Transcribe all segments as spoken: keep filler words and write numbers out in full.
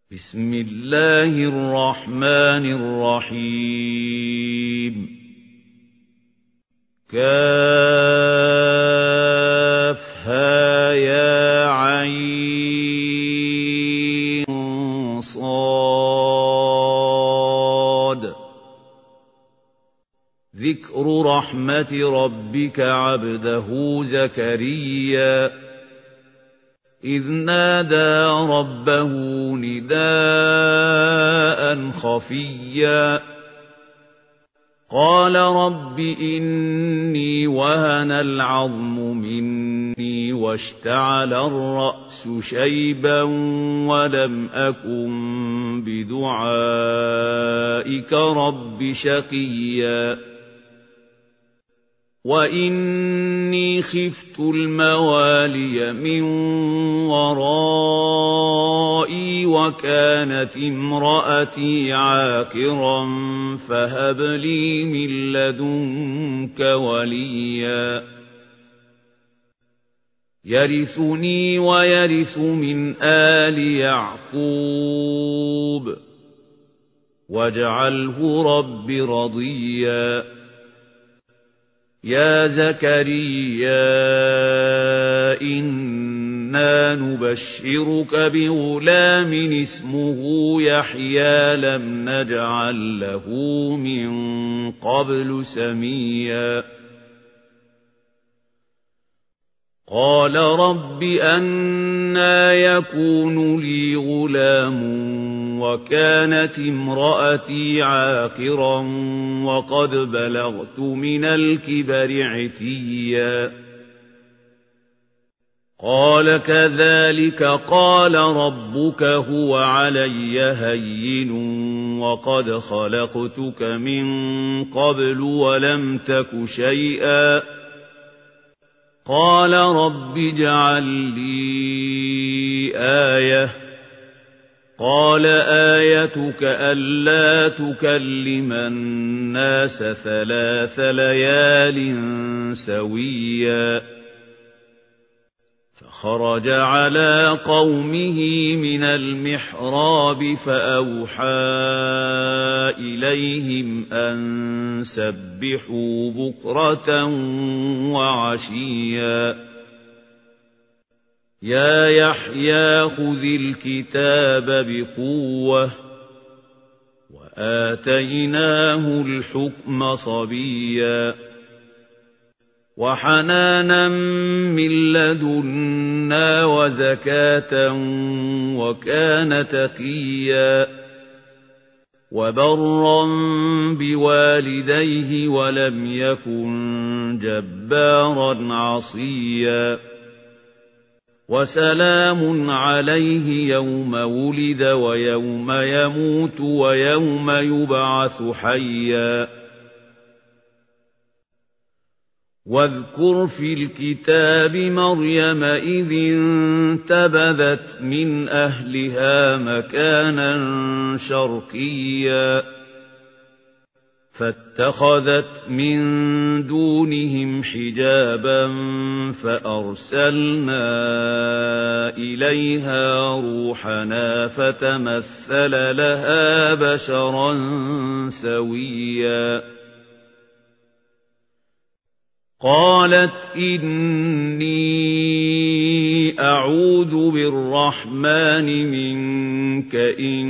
بسم الله الرحمن الرحيم كافها يا عين صاد ذكر رحمة ربك عبده زكريا إذ نادى ربه نداء خفيا قال رب إني وهن العظم مني واشتعل الرأس شيبا ولم أكن بدعائك رب شقيا وإني خفت الموالي من ورائي وكانت امرأتي عاقرا فهب لي من لدنك وليا يرثني ويرث من آل يعقوب واجعله رب رضيا يا زكريا إنا نبشرك بغلام اسمه يحيى لم نجعل له من قبل سميا قال رب أنى يكون لي غلام وكانت امرأتي عاقرا وقد بلغت من الكبر عتيا قال كذلك قال ربك هو علي هين وقد خلقتك من قبل ولم تك شيئا قال رب اجعل لي آية قال آيتك ألا تكلم الناس ثلاث ليال سويا فخرج على قومه من المحراب فأوحى إليهم أن سبحوا بكرة وعشيا يا يحيى خذ الكتاب بقوة وآتيناه الحكم صبيا وحنانا من لدنا وزكاة وكان تقيا وبرا بوالديه ولم يكن جبارا عصيا وسلام عليه يوم ولد ويوم يموت ويوم يبعث حيا واذكر في الكتاب مريم إذ انتبذت من أهلها مكانا شرقيا فاتخذت من دونهم حجابا فأرسلنا إليها روحنا فتمثل لها بشرا سويا قالت إني أعوذ بالرحمن منك إن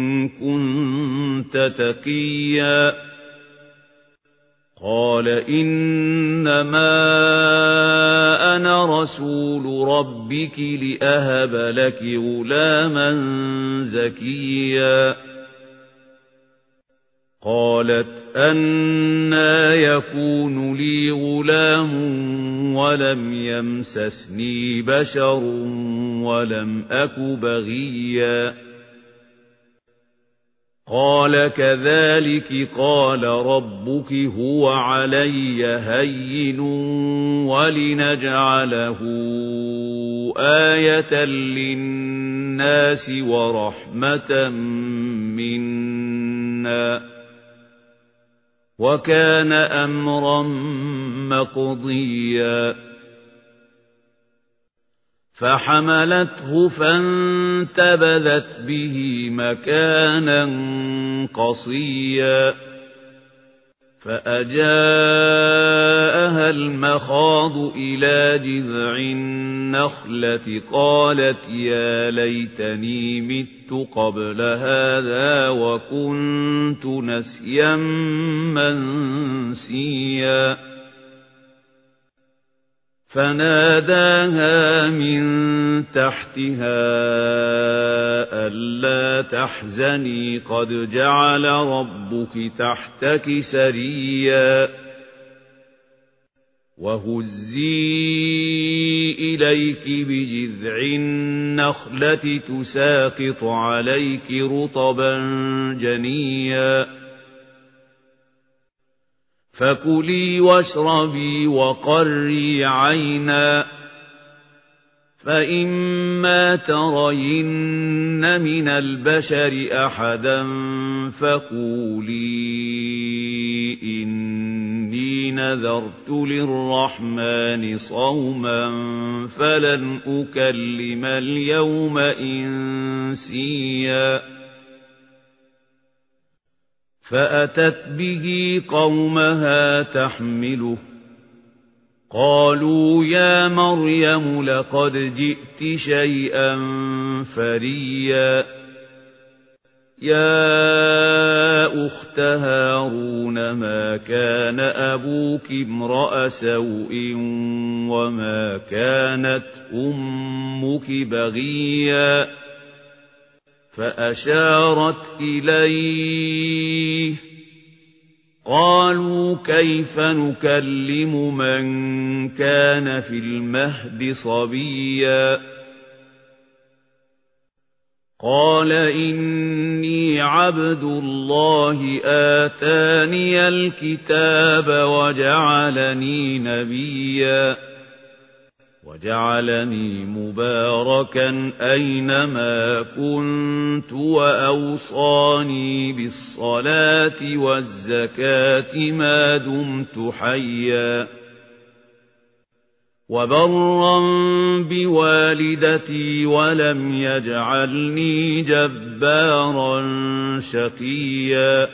كنت تقيا قال إنما أنا رسول ربك لأهب لك غلاما زكيا قالت أنى يكون لي غلام ولم يمسسني بشر ولم أك بغيا قال كذلك قال ربك هو علي هين ولنجعله آية للناس ورحمة منا وكان أمرا مقضيا فحملته فانتبذت به مكانا قصيا فأجاءها المخاض إلى جذع النخلة قالت يا ليتني مت قبل هذا وكنت نسيا منسيا فناداها من تحتها ألا تحزني قد جعل ربك تحتك سريا وهزي إليك بجذع النخلة تساقط عليك رطبا جنيا فكلي واشربي وقري عينا فإما ترين من البشر أحدا فقولي إني نذرت للرحمن صوما فلن أكلم اليوم إنسيا فأتت به قومها تحمله قالوا يا مريم لقد جئت شيئا فريا يا أخت هارون ما كان أبوك امرأ سوء وما كانت أمك بغيا فأشارت إليه قالوا كيف نكلم من كان في المهد صبيا قال إني عبد الله آتاني الكتاب وجعلني نبيا وجعلني مباركا أينما كنت وأوصاني بالصلاة والزكاة ما دمت حيا وبرا بوالدتي ولم يجعلني جبارا شقيا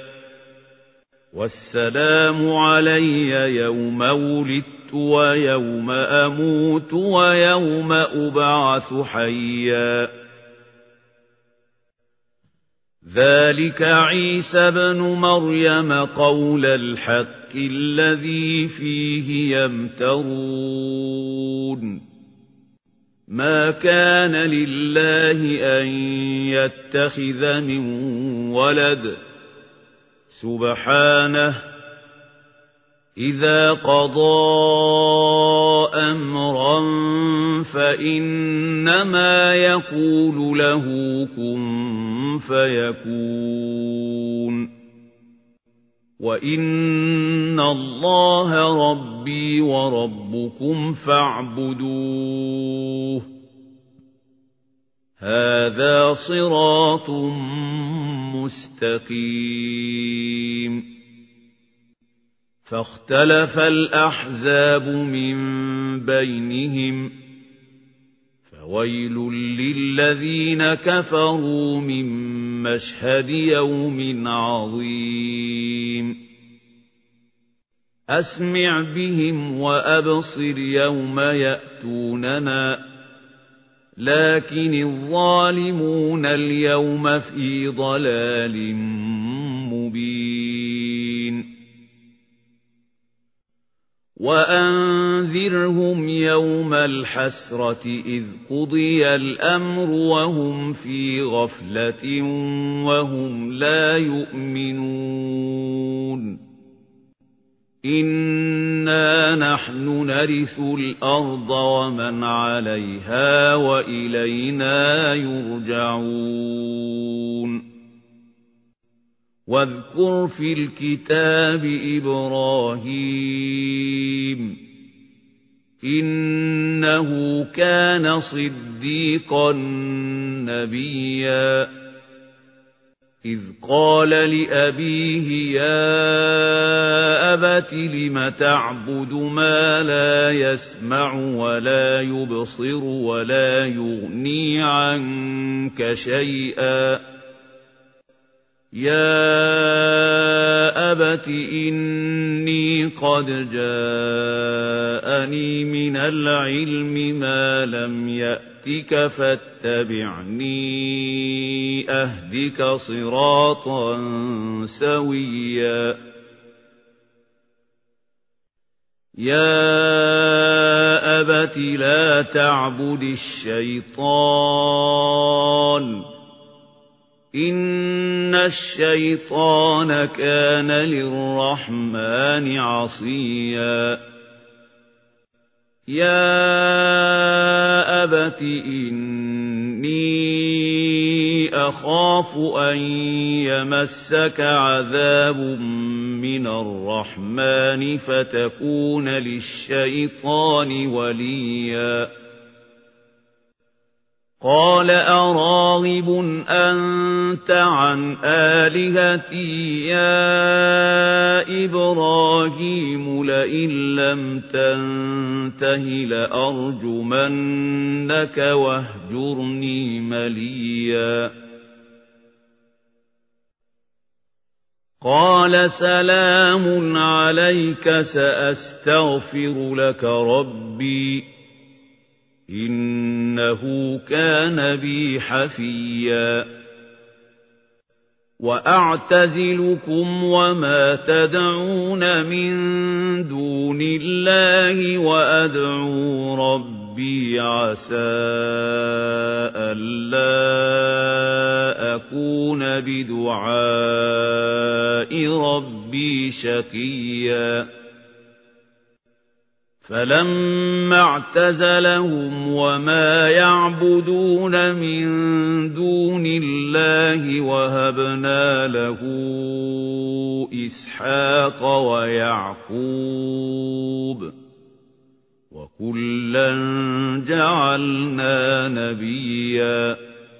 والسلام علي يوم ولدت ويوم أموت ويوم أبعث حيا ذلك عيسى بن مريم قول الحق الذي فيه يمترون ما كان لله أن يتخذ من ولد سبحانه إذا قضى أمرا فإنما يقول له كن فيكون وإن الله ربي وربكم فاعبدوه هذا صراط مستقيم فاختلف الأحزاب من بينهم فويل للذين كفروا من مشهد يوم عظيم أسمع بهم وأبصر يوم يأتوننا لكن الظالمون اليوم في ضلال مبين وأنذرهم يوم الحسرة إذ قضي الأمر وهم في غفلة وهم لا يؤمنون إنا نحن نرث الأرض ومن عليها وإلينا يرجعون واذكر في الكتاب إبراهيم إنه كان صديقا نبيا إذ قال لأبيه يا أبت لم تعبد ما لا يسمع ولا يبصر ولا يغني عنك شيئا يا أبت إني قد جاءني من العلم ما لم يأتك فاتبعني أهدك صراطا سويا يا أبت لا تعبد الشيطان إن الشيطان كان للرحمن عصيا يا أبت إني أخاف أن يمسك عذاب من الرحمن فتكون للشيطان وليا قال أراغب أنت عن آلهتي يا إبراهيم لئن لم تنته لأرجمنك واهجرني مليا قال سلام عليك سأستغفر لك ربي إنه كان بي حفيا وأعتزلكم وما تدعون من دون الله وأدعو ربي عسى ألا أكون بدعاء ربي شقيا فلما اعتزلهم وما يعبدون من دون الله وهبنا له إسحاق ويعقوب وكلا جعلنا نبيا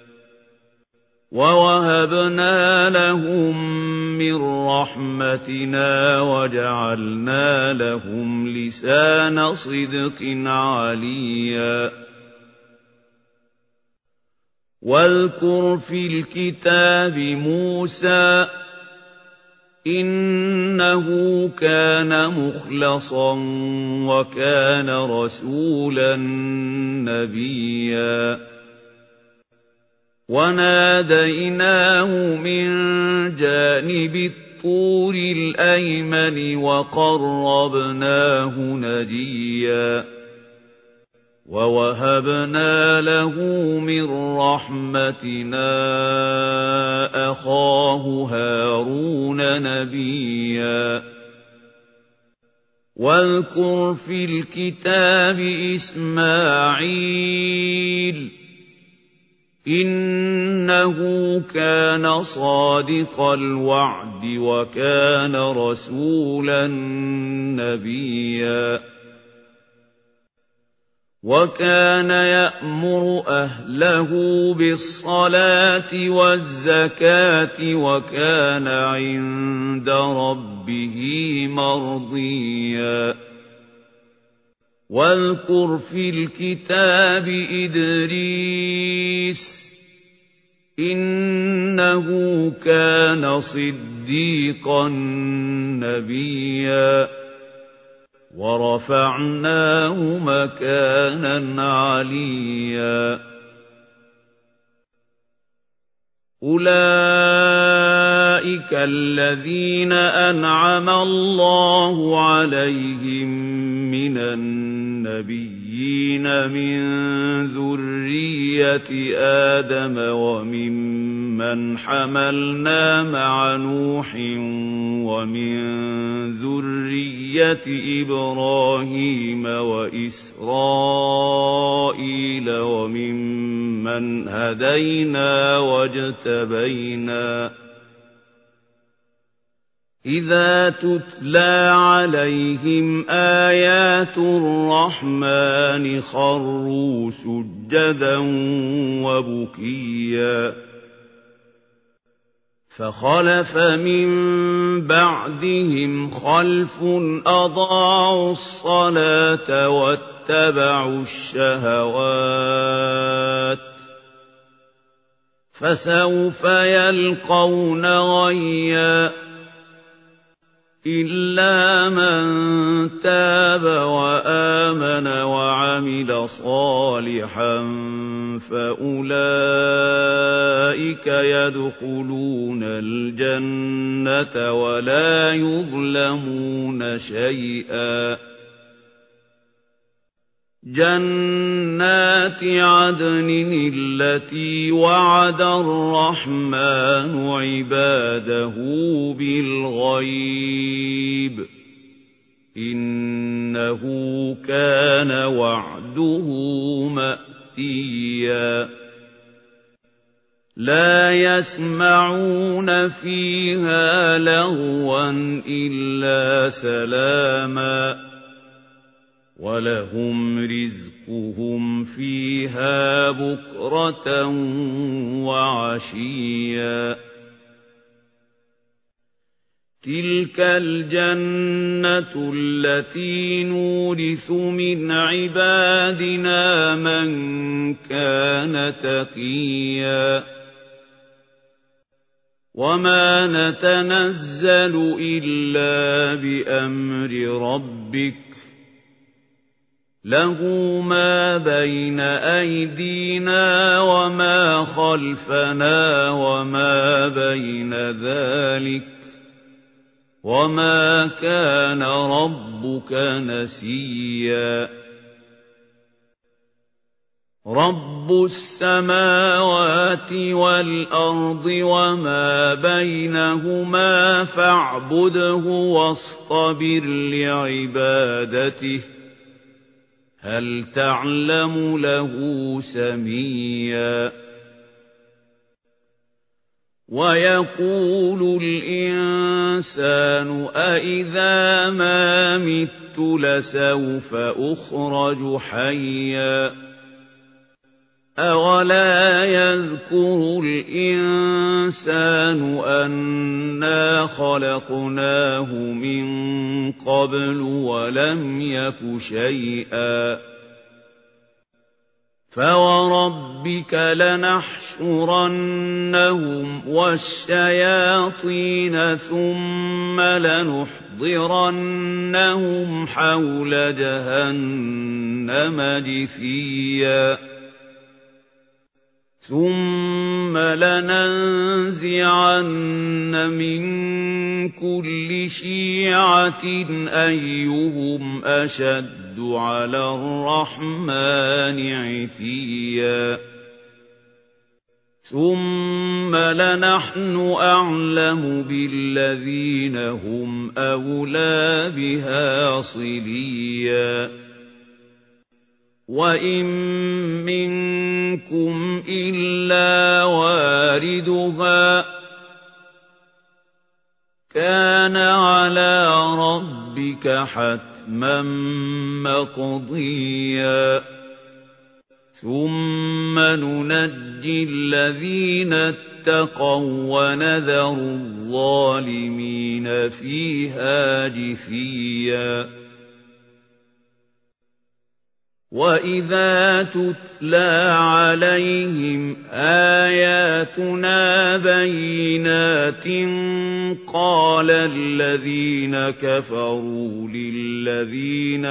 ووهبنا لهم من رحمتنا وجعلنا لهم لسان صدق عليا واذكر في الكتاب موسى إنه كان مخلصا وكان رسولا نبيا وناديناه من جانب الطور الأيمن وقربناه نجيا ووهبنا له من رحمتنا أخاه هارون نبيا واذكر في الكتاب إسماعيل إنه كان صادق الوعد وكان رسولا نبيا وكان يأمر أهله بالصلاة والزكاة وكان عند ربه مرضيا واذكر في الكتاب إدريس إنه كان صديقا نبيا ورفعناه مكانا عليا أولئك الذين أنعم الله عليهم من النبيين من ذرية آدم وممن حملنا مع نوح ومن ذرية إبراهيم وإسرائيل وممن هدينا واجتبينا إذا تتلى عليهم آيات الرحمن خروا سجدا وبكيا فخلف من بعدهم خلف أضاعوا الصلاة واتبعوا الشهوات فسوف يلقون غيا إلا من تاب وآمن وعمل صالحا فأولئك يدخلون الجنة ولا يظلمون شيئا جنات عدن التي وعد الرحمن عباده بالغيب إنه كان وعده مأتيا لا يسمعون فيها لغوا إلا سلاما ولهم رزقهم فيها بكرة وعشيا تلك الجنة التي نورث من عبادنا من كان تقيا وما نتنزل إلا بأمر ربك له ما بين أيدينا وما خلفنا وما بين ذلك وما كان ربك نسيا رب السماوات والأرض وما بينهما فاعبده واصطبر لعبادته هل تعلم له سميا ويقول الإنسان أإذا ما مت لسوف أخرج حيا أولا يذكر الإنسان أنا خلقناه من قبل ولم يك شيئا فوربك لنحشرنهم والشياطين ثم لنحضرنهم حول جهنم جثيا ثم لننزعن من كل شيعة أيهم أشد على الرحمن عتيا ثم لنحن أعلم بالذين هم أولى بها صليا وإن منكم إلا واردها كان على ربك حتما مقضيا ثم ننجي الذين اتقوا ونذر الظالمين فيها جثيا وَإِذَا تُتْلَى عَلَيْهِمْ آيَاتُنَا بَيِّنَاتٍ قَالَ الَّذِينَ كَفَرُوا لِلَّذِينَ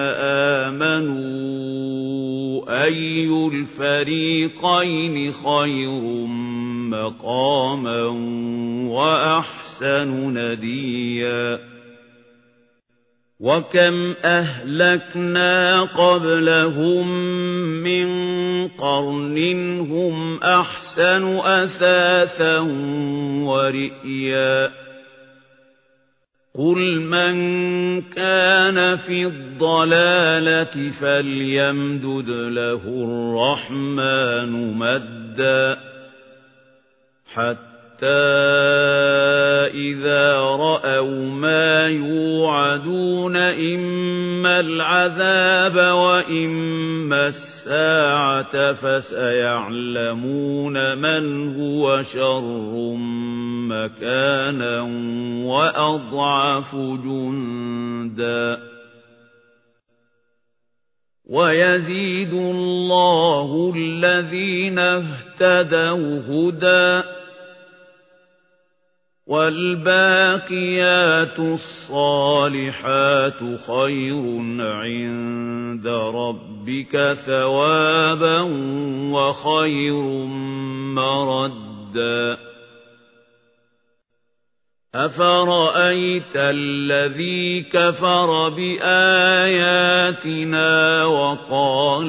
آمَنُوا أَيُّ الْفَرِيقَيْنِ خَيْرٌ مَقَامًا وَأَحْسَنُ نَدِيًّا وَكَمْ أَهْلَكْنَا قَبْلَهُمْ مِنْ قَرْنٍ هُمْ أَحْسَنُ أَثَاثًا وَرِئْيًا قُلْ مَنْ كَانَ فِي الضَّلَالَةِ فَلْيَمْدُدْ لَهُ الرَّحْمَنُ مَدًّا حَتَّى إذا رأوا ما يوعدون إما العذاب وإما الساعة فسيعلمون من هو شر مكانا وأضعف جندا ويزيد الله الذين اهتدوا هدى والباقيات الصالحات خير عند ربك ثوابا وخير مردا أفرأيت الذي كفر بآياتنا وقال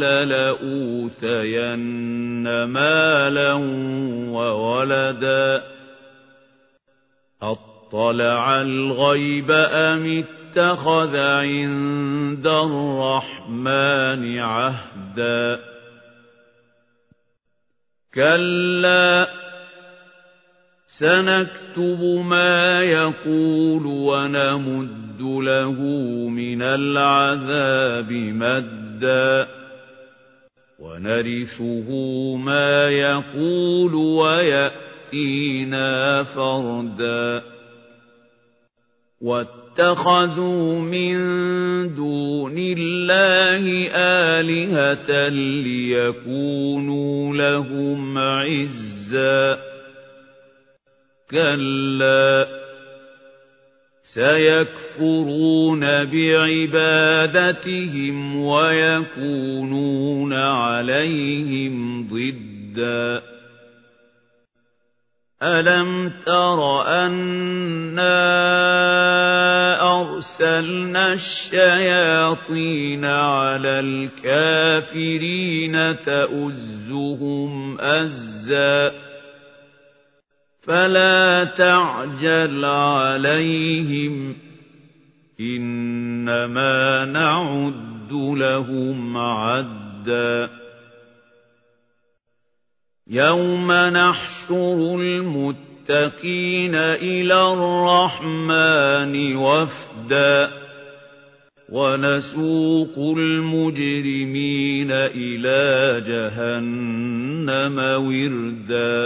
لأوتين مالا وولدا أطلع الغيب أم اتخذ عند الرحمن عهدا كلا سنكتب ما يقول ونمد له من العذاب مدا ونرثه ما يقول ويأتينا فردا واتخذوا من دون الله آلهة ليكونوا لهم عزا كلا سيكفرون بعبادتهم ويكونون عليهم ضدا ألم تر أنا أرسلنا الشياطين على الكافرين تؤزهم أزا فلا تعجل عليهم إنما نعد لهم عدا يوم نحشر المتقين إلى الرحمن وفدا ونسوق المجرمين إلى جهنم وردا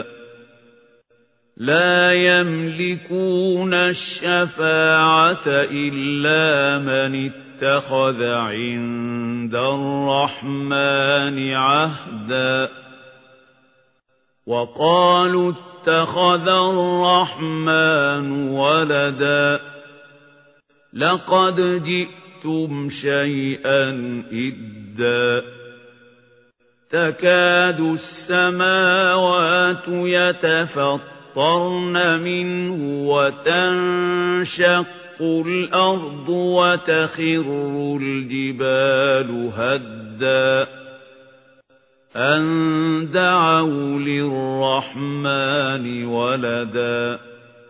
لا يملكون الشفاعة إلا من اتخذ عند الرحمن عهدا وقالوا اتخذ الرحمن ولدا لقد جئتم شيئا إدا تكاد السماوات يتفطرن منه وتنشق الأرض وتخر الجبال هدا أن دعوا للرحمن ولدا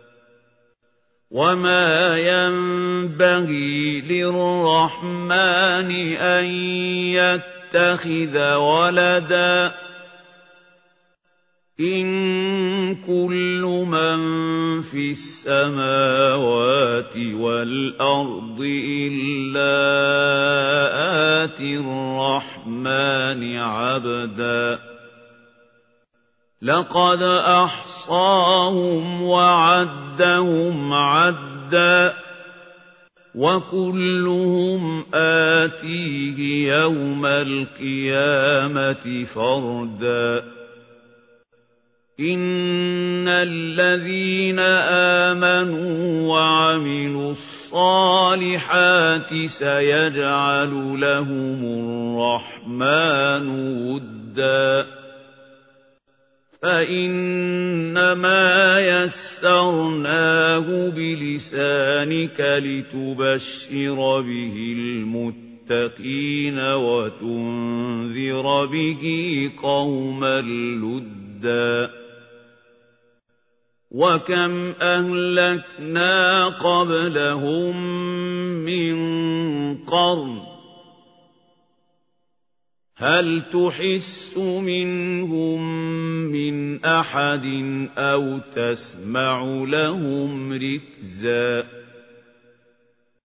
وما ينبغي للرحمن أن يتخذ ولدا إن كل من في السماوات والأرض إلا آتي الرحمن عبدا لقد أحصاهم وعدهم عدا وكلهم آتيه يوم القيامة فردا إن الذين آمنوا وعملوا الصالحات سيجعل لهم الرحمن ودا فإنما يسرناه بلسانك لتبشر به المتقين وتنذر به قوما لدا وكم أهلكنا قبلهم من قرن هل تحس منهم من أحد أو تسمع لهم ركزا